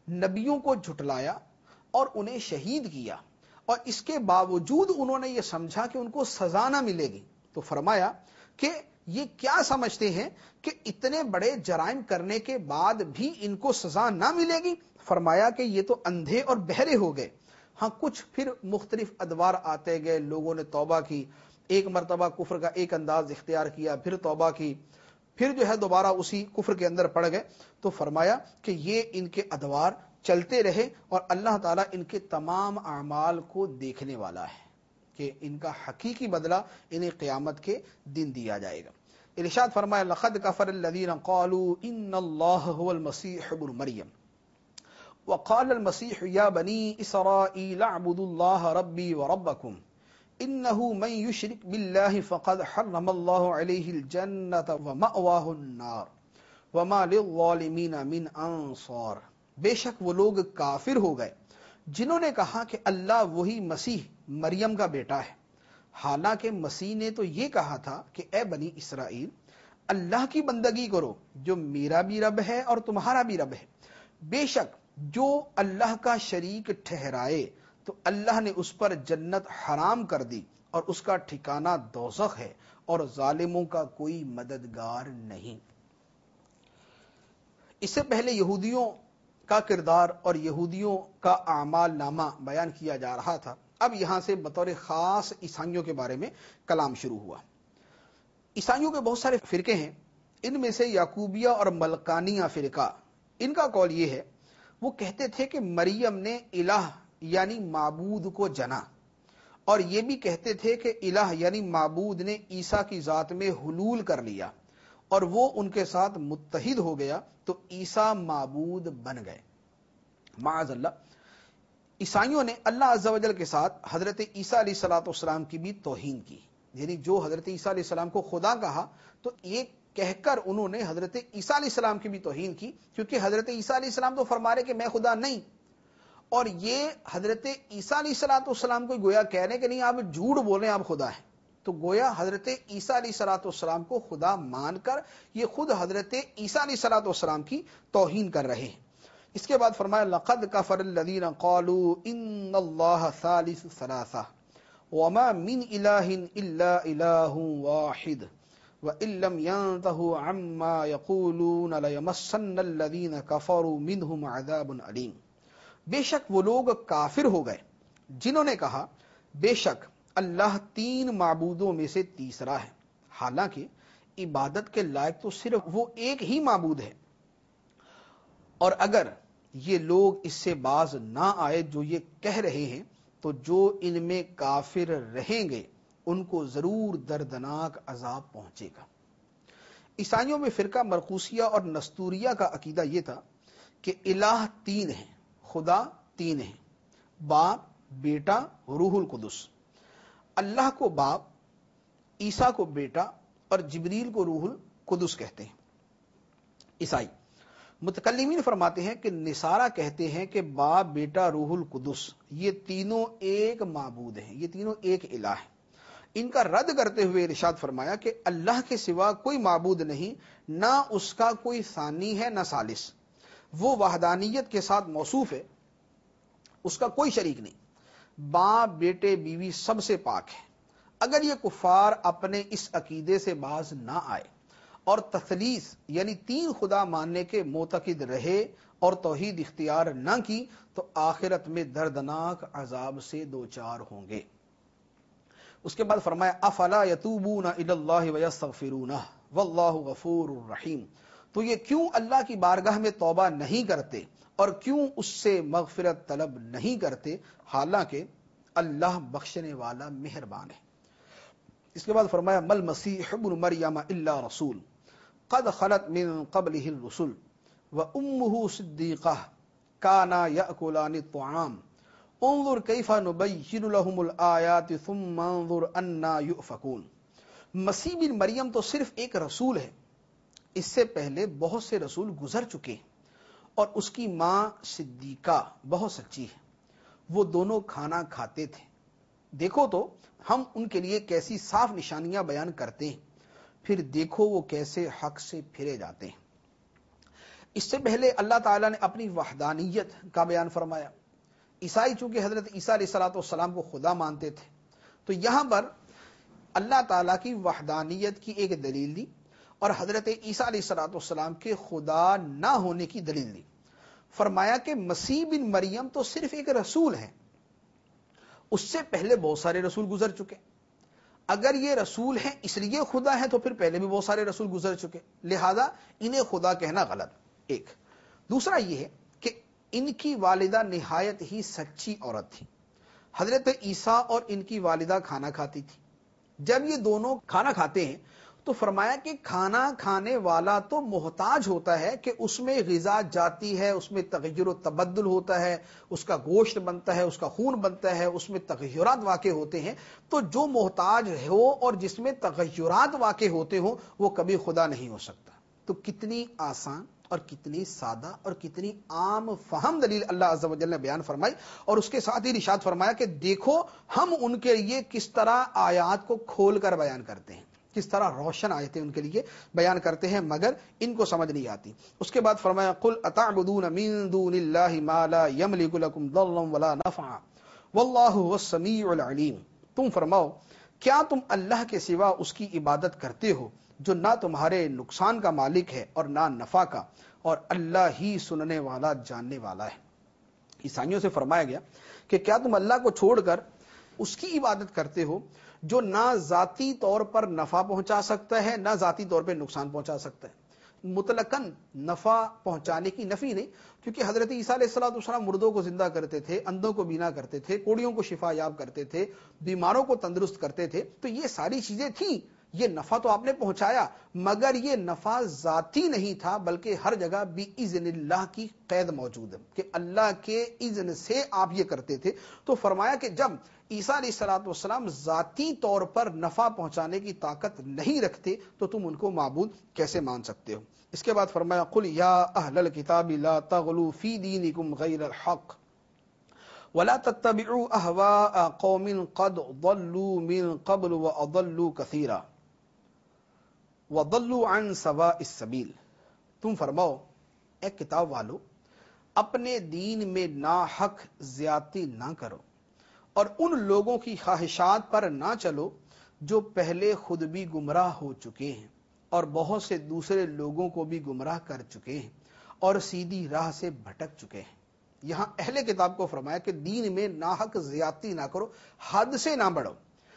A: نبیوں کو جھٹلایا اور انہیں شہید کیا، اور اس کے باوجود انہوں نے یہ سمجھا کہ ان کو سزا نہ ملے گی، تو فرمایا کہ یہ کیا سمجھتے ہیں کہ اتنے بڑے جرائم کرنے کے بعد بھی ان کو سزا نہ ملے گی؟ فرمایا کہ یہ تو اندھے اور بہرے ہو گئے۔ ہاں کچھ پھر مختلف ادوار آتے گئے، لوگوں نے توبہ کی، ایک مرتبہ کفر کا ایک انداز اختیار کیا، پھر توبہ کی، پھر جو ہے دوبارہ اسی کفر کے اندر پڑ گئے۔ تو فرمایا کہ یہ ان کے ادوار چلتے رہے، اور اللہ تعالیٰ ان کے تمام اعمال کو دیکھنے والا ہے کہ ان کا حقیقی بدلہ انہیں قیامت کے دن دیا جائے گا۔ ارشاد فرمایا لقد کفر الذین قالوا ان اللہ هو المسیح ابن مریم وقال المسیح یا بنی اسرائیل اعبدوا اللہ ربی وربکم انه من یشرک باللہ فقد حرم اللہ علیہ الجنۃ ومأواہ النار وما للظالمین من انصار۔ بے شک وہ لوگ کافر ہو گئے جنہوں نے کہا کہ اللہ وہی مسیح مریم کا بیٹا ہے، حالانکہ مسیح نے تو یہ کہا تھا کہ اے بنی اسرائیل اللہ کی بندگی کرو جو میرا بھی رب ہے اور تمہارا بھی رب ہے۔ بے شک جو اللہ کا شریک ٹھہرائے تو اللہ نے اس پر جنت حرام کر دی، اور اس کا ٹھکانہ دوزخ ہے، اور ظالموں کا کوئی مددگار نہیں۔ اس سے پہلے یہودیوں کا کردار اور یہودیوں کا اعمال نامہ بیان کیا جا رہا تھا، اب یہاں سے بطور خاص عیسائیوں کے بارے میں کلام شروع ہوا۔ عیسائیوں کے بہت سارے فرقے ہیں، ان میں سے یعقوبیہ اور ملکانیہ فرقہ، ان کا قول یہ ہے، وہ کہتے تھے کہ مریم نے الہ یعنی معبود کو جنا، اور یہ بھی کہتے تھے کہ الہ یعنی معبود نے عیسیٰ کی ذات میں حلول کر لیا اور وہ ان کے ساتھ متحد ہو گیا تو عیسیٰ معبود بن گئے۔ معاذ اللہ، عیسائیوں نے اللہ عز و جل کے ساتھ حضرت عیسیٰ علیہ السلام کی بھی توہین کی، یعنی جو حضرت عیسیٰ علیہ السلام کو خدا کہا تو یہ کہہ کر انہوں نے حضرت عیسیٰ علیہ السلام کی بھی توہین کی، کیونکہ حضرت عیسیٰ علیہ السلام تو فرما رہے کہ میں خدا نہیں، اور یہ حضرت عیسیٰ علیہ السلام کو گویا کہہ رہے کہ نہیں آپ جھوٹ بول رہے ہیں، آپ خدا ہیں، تو گویا حضرت عیسیٰ علیہ السلام کو خدا مان کر یہ خود حضرت عیسیٰ علیہ السلام کی توہین کر رہے ہیں۔ اس کے بعد فرمایا لقد کفر الذین قالوا ان اللہ ثالث ثلاثہ وما من الہ الا الہ واحد وان لم ينتهوا عما يقولون ليمسن الذین کفروا منهم عذاب علیم۔ بے شک وہ لوگ کافر ہو گئے جنہوں نے کہا بے شک اللہ تین معبودوں میں سے تیسرا ہے، حالانکہ عبادت کے لائق تو صرف وہ ایک ہی معبود ہے، اور اگر یہ لوگ اس سے باز نہ آئے جو یہ کہہ رہے ہیں تو جو ان میں کافر رہیں گے ان کو ضرور دردناک عذاب پہنچے گا۔ عیسائیوں میں فرقہ مرقوسیہ اور نستوریہ کا عقیدہ یہ تھا کہ الہ تین ہیں، خدا تین ہیں، باپ، بیٹا، روح القدس۔ اللہ کو باپ، عیسیٰ کو بیٹا اور جبریل کو روح القدس کہتے ہیں عیسائی۔ متکلمین فرماتے ہیں کہ نصارہ کہتے ہیں کہ باپ، بیٹا، روح القدس یہ تینوں ایک معبود ہیں، یہ تینوں ایک الہ ہیں۔ ان کا رد کرتے ہوئے ارشاد فرمایا کہ اللہ کے سوا کوئی معبود نہیں، نہ اس کا کوئی ثانی ہے نہ ثالث، وہ وحدانیت کے ساتھ موصوف ہے، اس کا کوئی شریک نہیں، باپ، بیٹے، بیوی سب سے پاک ہے۔ اگر یہ کفار اپنے اس عقیدے سے باز نہ آئے اور تثلیث یعنی تین خدا ماننے کے معتقد رہے اور توحید اختیار نہ کی تو آخرت میں دردناک عذاب سے دوچار ہوں گے۔ اس کے بعد فرمایا افلا یتوبون الی اللہ ویستغفرونہ واللہ غفور الرحیم، تو یہ کیوں اللہ کی بارگاہ میں توبہ نہیں کرتے اور کیوں اس سے مغفرت طلب نہیں کرتے، حالانکہ اللہ بخشنے والا مہربان ہے۔ اس کے بعد فرمایا مل مسیح ابن مریم الا رسول قد خلت من قبلہ الرسل وامہ صدیقہ کانا یأکلان الطعام انظر کیف نبین لهم الآیات ثم انظر انا یؤفکون۔ مسیح بن مریم تو صرف ایک رسول ہے، اس سے پہلے بہت سے رسول گزر چکے ہیں، اور اس کی ماں صدیقہ بہت سچی ہے، وہ دونوں کھانا کھاتے تھے، دیکھو تو ہم ان کے لیے کیسی صاف نشانیاں بیان کرتے ہیں، پھر دیکھو وہ کیسے حق سے پھرے جاتے ہیں۔ اس سے پہلے اللہ تعالیٰ نے اپنی وحدانیت کا بیان فرمایا. عیسائی چونکہ حضرت عیسیٰ علیہ السلام کو خدا مانتے تھے، تو یہاں پر اللہ تعالیٰ کی وحدانیت کی ایک دلیل دی اور حضرت عیسیٰ علیہ السلام کے خدا نہ ہونے کی دلیل دی. فرمایا کہ مسیح بن مریم تو صرف ایک رسول ہے، اس سے پہلے بہت سارے رسول گزر چکے. اگر یہ رسول ہیں اس لیے خدا ہے تو پھر پہلے بھی بہت سارے رسول گزر چکے، لہذا انہیں خدا کہنا غلط. ایک دوسرا یہ ہے کہ ان کی والدہ نہایت ہی سچی عورت تھی. حضرت عیسیٰ اور ان کی والدہ کھانا کھاتی تھی. جب یہ دونوں کھانا کھاتے ہیں تو فرمایا کہ کھانا کھانے والا تو محتاج ہوتا ہے کہ اس میں غذا جاتی ہے، اس میں تغیر و تبدل ہوتا ہے، اس کا گوشت بنتا ہے، اس کا خون بنتا ہے، اس میں تغیرات واقع ہوتے ہیں. تو جو محتاج ہو اور جس میں تغیرات واقع ہوتے ہوں وہ کبھی خدا نہیں ہو سکتا. تو کتنی آسان اور کتنی سادہ اور کتنی عام فہم دلیل اللہ عز و جل نے بیان فرمائی، اور اس کے ساتھ ہی ارشاد فرمایا کہ دیکھو ہم ان کے لیے کس طرح آیات کو کھول کر بیان کرتے ہیں، کس طرح روشن آیتیں ان کے لیے بیان کرتے ہیں، مگر ان کو سمجھ نہیں آتی. اس کے بعد فرمایا قل اتعبدون من دون اللہ ما لا یملک لکم ضرا ولا نفعا واللہ هو السمیع العلیم. تم فرماؤ کیا تم اللہ کے سوا اس کی عبادت کرتے ہو جو نہ تمہارے نقصان کا مالک ہے اور نہ نفع کا، اور اللہ ہی سننے والا جاننے والا ہے. عیسائیوں سے فرمایا گیا کہ کیا تم اللہ کو چھوڑ کر اس کی عبادت کرتے ہو جو نہ ذاتی طور پر نفع پہنچا سکتا ہے نہ ذاتی طور پر نقصان پہنچا سکتا ہے. مطلقاً نفع پہنچانے کی نفی نہیں، کیونکہ حضرت عیسیٰ علیہ السلام مردوں کو زندہ کرتے تھے، اندھوں کو بینا کرتے تھے، کوڑیوں کو شفا یاب کرتے تھے، بیماروں کو تندرست کرتے تھے. تو یہ ساری چیزیں تھیں، یہ نفع تو آپ نے پہنچایا، مگر یہ نفع ذاتی نہیں تھا، بلکہ ہر جگہ بِإِذْنِ اللہ کی قید موجود ہے کہ اللہ کے اذن سے آپ یہ کرتے تھے. تو فرمایا کہ جب عیسیٰ علیہ السلام ذاتی طور پر نفع پہنچانے کی طاقت نہیں رکھتے تو تم ان کو معبود کیسے مان سکتے ہو. اس کے بعد فرمایا قل یا اہل الکتاب لا تغلوا فی دینکم غیر الحق ولا تتبعوا اهواء قوم قد ضلوا من قبل واضلوا كثيرا وضلوا عن سواء السبیل. تم فرماؤ اے کتاب والو اپنے دین میں ناحق زیادتی نہ کرو اور ان لوگوں کی خواہشات پر نہ چلو جو پہلے خود بھی گمراہ ہو چکے ہیں اور بہت سے دوسرے لوگوں کو بھی گمراہ کر چکے ہیں اور سیدھی راہ سے بھٹک چکے ہیں. یہاں اہل کتاب کو فرمایا کہ دین میں ناحق زیادتی نہ کرو، حد سے نہ بڑھو.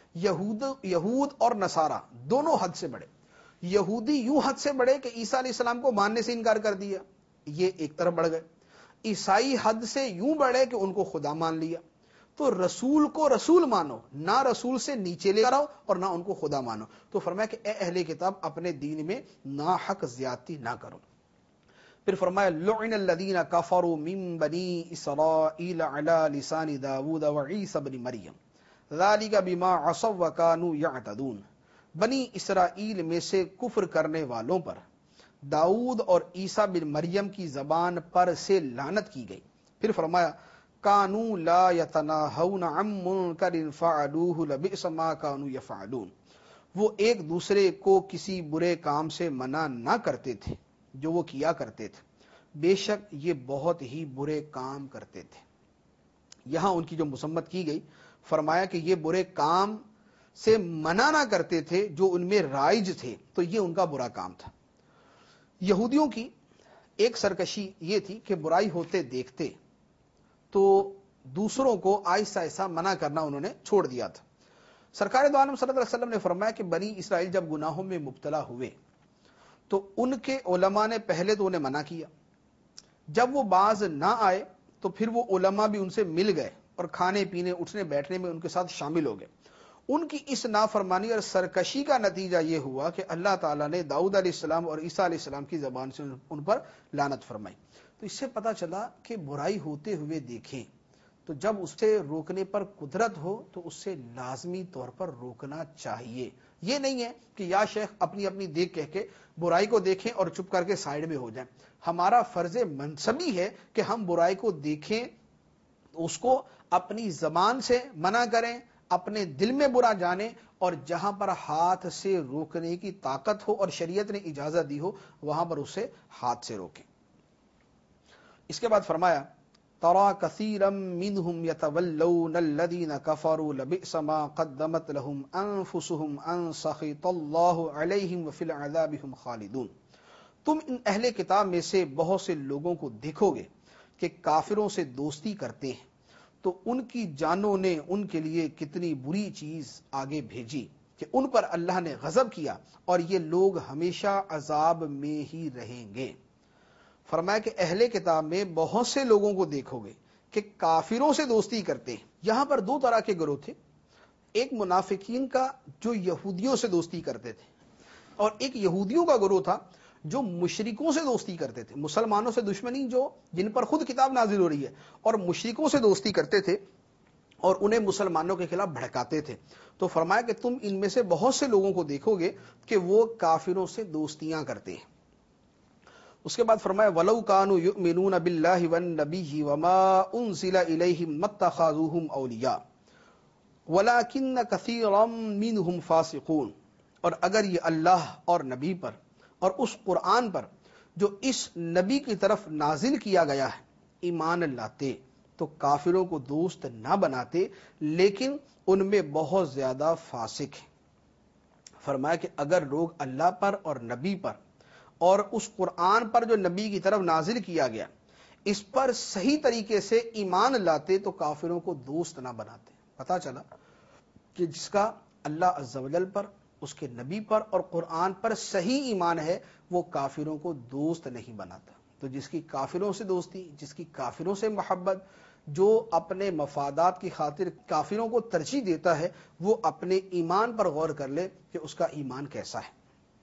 A: یہود اور نصارہ دونوں حد سے بڑھے. یہودی یوں حد سے بڑھے کہ عیسیٰ علیہ السلام کو ماننے سے انکار کر دیا، یہ ایک طرف بڑھ گئے. عیسائی حد سے یوں بڑھے کہ ان کو خدا مان لیا. تو رسول کو رسول مانو، نہ رسول سے نیچے لے کر آؤ اور نہ ان کو خدا مانو. تو فرمایا کہ اے اہل کتاب اپنے دین میں ناحق زیادتی نہ کرو. پھر فرمایا لعن الذین کفروا من بنی اسرائیل علی لسان داود وعیسی بن مریم ذالک بما عصوا وکانوا یعتدون. بنی اسرائیل میں سے کفر کرنے والوں پر داؤد اور عیسیٰ بن مریم کی زبان پر سے لعنت کی گئی. پھر فرمایا کانوا لا یتناہون عن منکر فعلوہ لبئس ما کانوا یفعلون. وہ ایک دوسرے کو کسی برے کام سے منع نہ کرتے تھے جو وہ کیا کرتے تھے، بے شک یہ بہت ہی برے کام کرتے تھے. یہاں ان کی جو مذمت کی گئی، فرمایا کہ یہ برے کام سے منع نہ کرتے تھے جو ان میں رائج تھے، تو یہ ان کا برا کام تھا. یہودیوں کی ایک سرکشی یہ تھی کہ برائی ہوتے دیکھتے تو دوسروں کو آہستہ آہستہ منع کرنا انہوں نے چھوڑ دیا تھا. سرکار دو عالم صلی اللہ علیہ وسلم نے فرمایا کہ بنی اسرائیل جب گناہوں میں مبتلا ہوئے تو ان کے علماء نے پہلے تو انہیں منع کیا، جب وہ باز نہ آئے تو پھر وہ علماء بھی ان سے مل گئے اور کھانے پینے اٹھنے بیٹھنے میں ان کے ساتھ شامل ہو گئے. ان کی اس نافرمانی اور سرکشی کا نتیجہ یہ ہوا کہ اللہ تعالیٰ نے داؤد علیہ السلام اور عیسیٰ علیہ السلام کی زبان سے ان پر لعنت فرمائی. تو اس سے پتہ چلا کہ برائی ہوتے ہوئے دیکھیں تو جب اس سے روکنے پر قدرت ہو تو اس سے لازمی طور پر روکنا چاہیے. یہ نہیں ہے کہ یا شیخ اپنی اپنی دیکھ کہہ کے برائی کو دیکھیں اور چپ کر کے سائیڈ میں ہو جائیں. ہمارا فرض منصبی ہے کہ ہم برائی کو دیکھیں، اس کو اپنی زبان سے منع کریں، اپنے دل میں برا جانیں، اور جہاں پر ہاتھ سے روکنے کی طاقت ہو اور شریعت نے اجازت دی ہو وہاں پر اسے ہاتھ سے روکیں. اس کے بعد فرمایا ترى كثيرا منهم يتولون الذين كفروا لبئس ما قدمت لهم انفسهم ان سخط الله عليهم وفي العذاب هم خالدون۔ تم ان اہل کتاب میں سے بہت سے لوگوں کو دیکھو گے کہ کافروں سے دوستی کرتے ہیں، تو ان کی جانوں نے ان کے لیے کتنی بری چیز آگے بھیجی کہ ان پر اللہ نے غضب کیا اور یہ لوگ ہمیشہ عذاب میں ہی رہیں گے۔ فرمایا کہ اہل کتاب میں بہت سے لوگوں کو دیکھو گے کہ کافروں سے دوستی کرتے ہیں۔ یہاں پر دو طرح کے گروہ تھے، ایک منافقین کا جو یہودیوں سے دوستی کرتے تھے، اور ایک یہودیوں کا گروہ تھا جو مشرکوں سے دوستی کرتے تھے، مسلمانوں سے دشمنی جو جن پر خود کتاب نازل ہو رہی ہے، اور مشرکوں سے دوستی کرتے تھے اور انہیں مسلمانوں کے خلاف بھڑکاتے تھے۔ تو فرمایا کہ تم ان میں سے بہت سے لوگوں کو دیکھو گے کہ وہ کافروں سے دوستیاں کرتے ہیں۔ اس کے بعد فرمایا وَلَوْ كَانُوا يُؤْمِنُونَ بِاللَّهِ وَالنَّبِيِّ وَمَا أُنزِلَ إِلَيْهِمْ مَا اتَّخَذُوهُمْ أَوْلِيَاءَ وَلَكِنَّ كَثِيرًا مِّنْهُمْ فَاسِقُونَ، اور اگر یہ اللہ اور نبی پر اور اس قرآن پر جو اس نبی کی طرف نازل کیا گیا ہے ایمان لاتے تو کافروں کو دوست نہ بناتے، لیکن ان میں بہت زیادہ فاسق ہیں۔ فرمایا کہ اگر لوگ اللہ پر اور نبی پر اور اس قرآن پر جو نبی کی طرف نازل کیا گیا اس پر صحیح طریقے سے ایمان لاتے تو کافروں کو دوست نہ بناتے۔ پتہ چلا کہ جس کا اللہ عز و جل پر، اس کے نبی پر اور قرآن پر صحیح ایمان ہے وہ کافروں کو دوست نہیں بناتا۔ تو جس کی کافروں سے دوستی، جس کی کافروں سے محبت، جو اپنے مفادات کی خاطر کافروں کو ترجیح دیتا ہے، وہ اپنے ایمان پر غور کر لے کہ اس کا ایمان کیسا ہے۔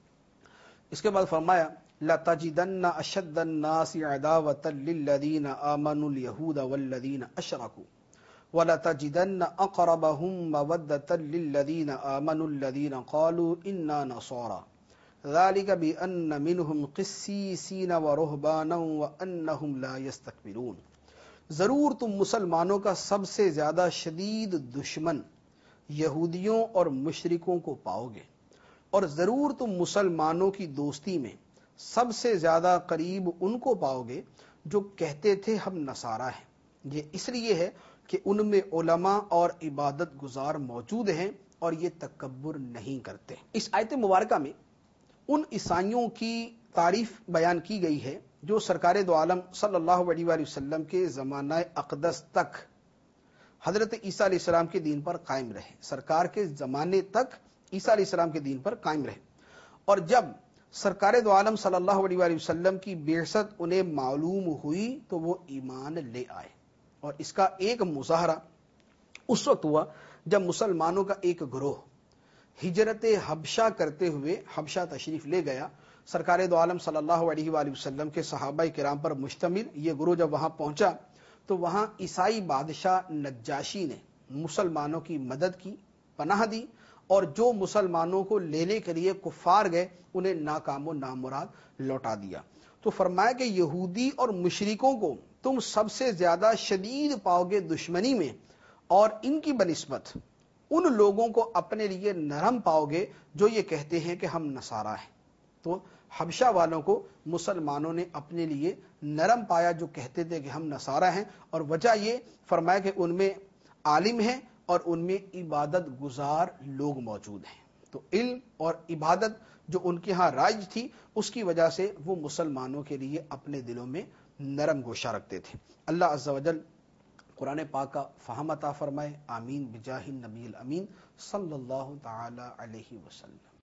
A: اس کے بعد فرمایا لَتَجِدَنَّ أَشَدَّ النَّاسِ عَدَاوَةً لِلَّذِينَ آمَنُوا الْيَهُودَ وَالَّذِينَ أَشْرَكُوا وَلَتَجِدَنَّ أَقْرَبَهُم مَّوَدَّةً لِلَّذِينَ آمَنُوا الَّذِينَ قَالُوا إِنَّا نَصَارَىٰ ذَلِكَ بِأَنَّ مِنْهُمْ قِسِّيسِينَ وَرُهْبَانًا وَأَنَّهُمْ لَا يَسْتَكْبِرُونَ۔ ضرور تم مسلمانوں کا سب سے زیادہ شدید دشمن یہودیوں اور مشرکوں کو پاؤ گے، اور ضرور تم مسلمانوں کی دوستی میں سب سے زیادہ قریب ان کو پاؤ گے جو کہتے تھے ہم نصارہ ہیں۔ یہ اس لیے ہے کہ ان میں علماء اور عبادت گزار موجود ہیں اور یہ تکبر نہیں کرتے۔ اس آیت مبارکہ میں ان عیسائیوں کی تعریف بیان کی گئی ہے جو سرکار دو عالم صلی اللہ علیہ وآلہ وسلم کے زمانہ اقدس تک حضرت عیسیٰ علیہ السلام کے دین پر قائم رہے، سرکار کے زمانے تک عیسیٰ علیہ السلام کے دین پر قائم رہے، اور جب سرکار دو عالم صلی اللہ علیہ وآلہ وسلم کی بعثت انہیں معلوم ہوئی تو وہ ایمان لے آئے۔ اور اس کا ایک مظاہرہ اس وقت ہوا جب مسلمانوں کا ایک گروہ ہجرت حبشہ کرتے ہوئے حبشہ تشریف لے گیا۔ سرکار دو عالم صلی اللہ علیہ وآلہ وسلم کے صحابہ کرام پر مشتمل یہ گروہ جب وہاں پہنچا تو وہاں عیسائی بادشاہ نجاشی نے مسلمانوں کی مدد کی، پناہ دی، اور جو مسلمانوں کو لینے کے لیے کفار گئے انہیں ناکام و نامراد لوٹا دیا۔ تو فرمایا کہ یہودی اور مشرکوں کو تم سب سے زیادہ شدید پاؤ گے دشمنی میں، اور ان کی بنسبت ان لوگوں کو اپنے لیے نرم پاؤ گے جو یہ کہتے ہیں کہ ہم نصارہ ہیں۔ تو حبشہ والوں کو مسلمانوں نے اپنے لیے نرم پایا جو کہتے تھے کہ ہم نصارہ ہیں، اور وجہ یہ فرمایا کہ ان میں عالم ہیں اور ان میں عبادت گزار لوگ موجود ہیں۔ تو علم اور عبادت جو ان کے ہاں رائج تھی اس کی وجہ سے وہ مسلمانوں کے لیے اپنے دلوں میں نرم گوشہ رکھتے تھے۔ اللہ عز و جل قرآن پاک کا فہم عطا فرمائے، آمین بجاہ النبی الامین صلی اللہ تعالی علیہ وسلم۔